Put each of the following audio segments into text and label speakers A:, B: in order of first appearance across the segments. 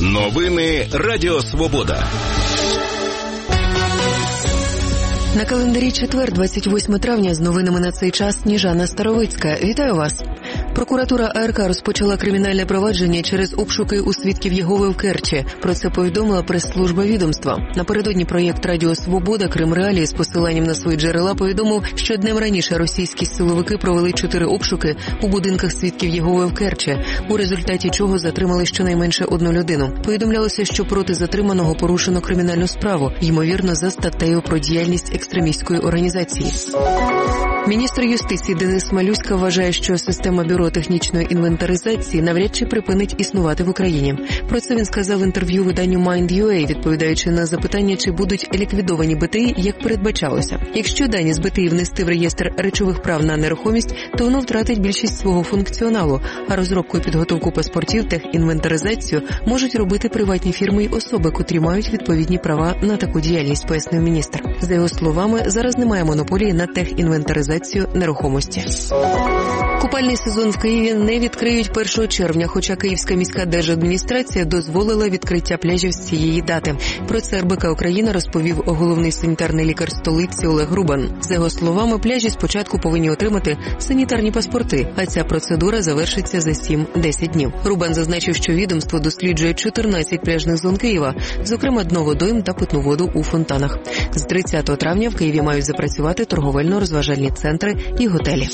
A: Новини Радіо Свобода.
B: На календарі четвер, 28 травня, з новинами на цей час Сніжана Старовицька. Вітаю вас. Прокуратура АРК розпочала кримінальне провадження через обшуки у свідків Єгови в Керчі. Про це повідомила прес-служба відомства. Напередодні проєкт «Радіо Свобода» Крим Реалії з посиланням на свої джерела повідомив, що днем раніше російські силовики провели 4 обшуки у будинках свідків Єгови в Керчі, у результаті чого затримали щонайменше одну людину. Повідомлялося, що проти затриманого порушено кримінальну справу, ймовірно, за статтею про діяльність екстремістської організації. Міністр юстиції Денис Малюська вважає, що система бюро технічної інвентаризації навряд чи припинить існувати в Україні. Про це він сказав в інтерв'ю виданню Mind.ua, відповідаючи на запитання, чи будуть ліквідовані БТІ, як передбачалося. Якщо дані з БТІ внести в реєстр речових прав на нерухомість, то воно втратить більшість свого функціоналу, а розробку і підготовку паспортів, техінвентаризацію можуть робити приватні фірми й особи, котрі мають відповідні права на таку діяльність, пояснив міністр. За його словами, зараз немає монополії на техінвентаризацію нерухомості. Купальний сезон в Києві не відкриють 1 червня, хоча Київська міська держадміністрація дозволила відкриття пляжів з цієї дати. Про це РБК Україна розповів головний санітарний лікар столиці Олег Рубан. За його словами, пляжі спочатку повинні отримати санітарні паспорти, а ця процедура завершиться за 7-10 днів. Рубан зазначив, що відомство досліджує 14 пляжних зон Києва, зокрема дно-водойм та питну воду у фонтанах. З 30 травня в Києві мають запрацювати торговельно-розважальні центри і готелі.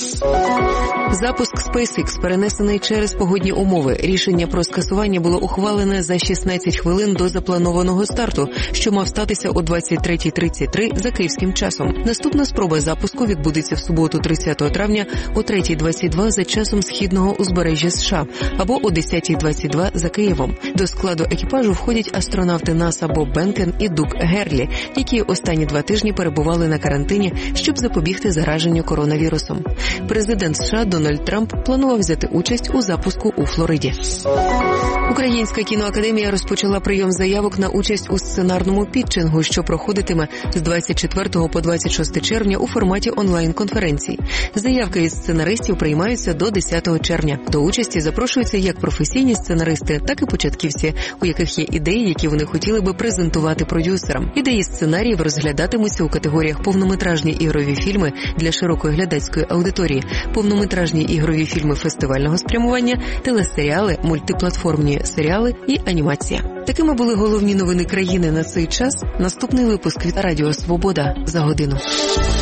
B: Запуск SpaceX перенесений через погодні умови. Рішення про скасування було ухвалене за 16 хвилин до запланованого старту, що мав статися о 23:33 за київським часом. Наступна спроба запуску відбудеться в суботу 30 травня о 3:22 за часом східного узбережжя США або о 10:22 за Києвом. До складу екіпажу входять астронавти НАСА Боб Бенкен і Дуг Герлі, які останні 2 тижні перебували на карантині, щоб запобігти зараженню коронавірусом. Президент США Дональд Трамп планував взяти участь у запуску у Флориді. Українська кіноакадемія розпочала прийом заявок на участь у сценарному пітчингу, що проходитиме з 24 по 26 червня у форматі онлайн-конференцій. Заявки від сценаристів приймаються до 10 червня. До участі запрошуються як професійні сценаристи, так і початківці, у яких є ідеї, які вони хотіли би презентувати продюсерам. Ідеї сценаріїв розглядатимуться у категоріях повнометражні ігрові фільми для широкої глядацької аудиторії, повнометражні ігрові фільми фестивального спрямування, телесеріали, мультиплатформні серіали і анімація. Такими були головні новини країни на цей час. Наступний випуск від Радіо Свобода за годину.